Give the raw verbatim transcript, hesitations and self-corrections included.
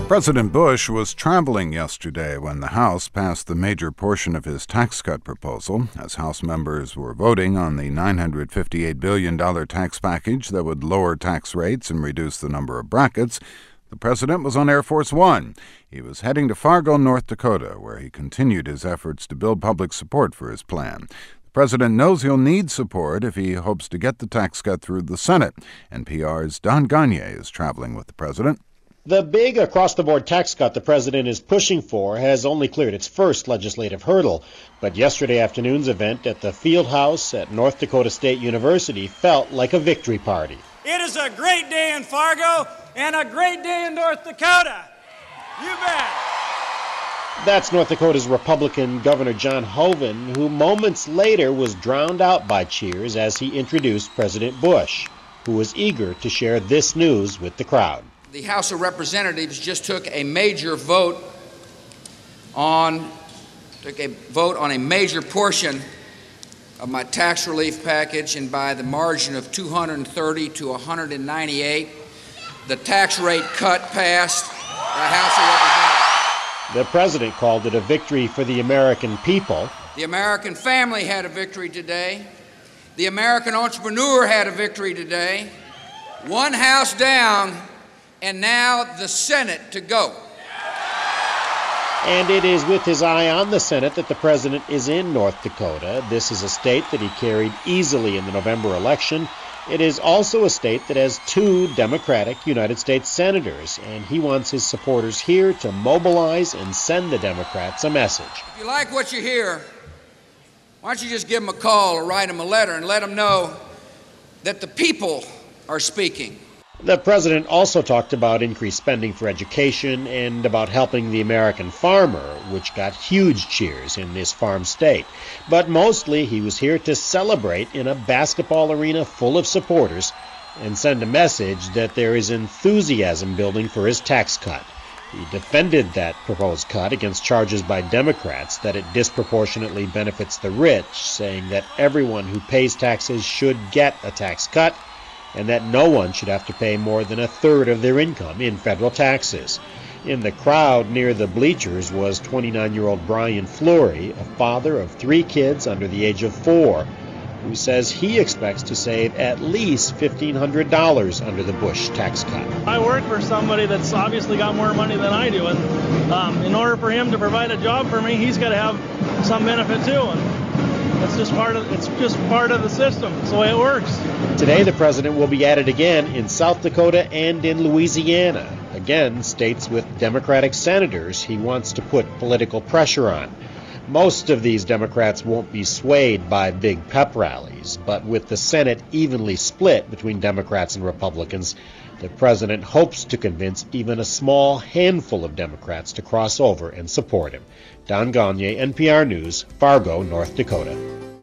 President Bush was traveling yesterday when the House passed the major portion of his tax cut proposal. As House members were voting on the nine hundred fifty-eight billion dollars tax package that would lower tax rates and reduce the number of brackets, the president was on Air Force One. He was heading to Fargo, North Dakota, where he continued his efforts to build public support for his plan. The president knows he'll need support if he hopes to get the tax cut through the Senate. N P R's Don Gagne is traveling with the president. The big across-the-board tax cut the president is pushing for has only cleared its first legislative hurdle. But yesterday afternoon's event at the Field House at North Dakota State University felt like a victory party. It is a great day in Fargo and a great day in North Dakota. You bet. That's North Dakota's Republican Governor John Hoeven, who moments later was drowned out by cheers as he introduced President Bush, who was eager to share this news with the crowd. The House of Representatives just took a major vote on took a vote on a major portion of my tax relief package, and by the margin of two hundred thirty to one hundred ninety-eight, the tax rate cut passed the House of Representatives. The president called it a victory for the American people. The American family had a victory today. The American entrepreneur had a victory today. One house down, and now the Senate to go. And it is with his eye on the Senate that the president is in North Dakota. This is a state that he carried easily in the November election. It is also a state that has two Democratic United States senators, and he wants his supporters here to mobilize and send the Democrats a message. If you like what you hear, why don't you just give them a call or write them a letter and let them know that the people are speaking. The president also talked about increased spending for education and about helping the American farmer, which got huge cheers in this farm state. But mostly he was here to celebrate in a basketball arena full of supporters and send a message that there is enthusiasm building for his tax cut. He defended that proposed cut against charges by Democrats that it disproportionately benefits the rich, saying that everyone who pays taxes should get a tax cut, and that no one should have to pay more than a third of their income in federal taxes. In the crowd near the bleachers was twenty-nine-year-old Brian Fleury, a father of three kids under the age of four, who says he expects to save at least fifteen hundred dollars under the Bush tax cut. I work for somebody that's obviously got more money than I do, and um, in order for him to provide a job for me, he's got to have some benefit too. And It's just part of it's just part of the system. It's the way it works. Today, the president will be at it again in South Dakota and in Louisiana. Again, states with Democratic senators he wants to put political pressure on. Most of these Democrats won't be swayed by big pep rallies, but with the Senate evenly split between Democrats and Republicans, the president hopes to convince even a small handful of Democrats to cross over and support him. Don Gagne, N P R News, Fargo, North Dakota.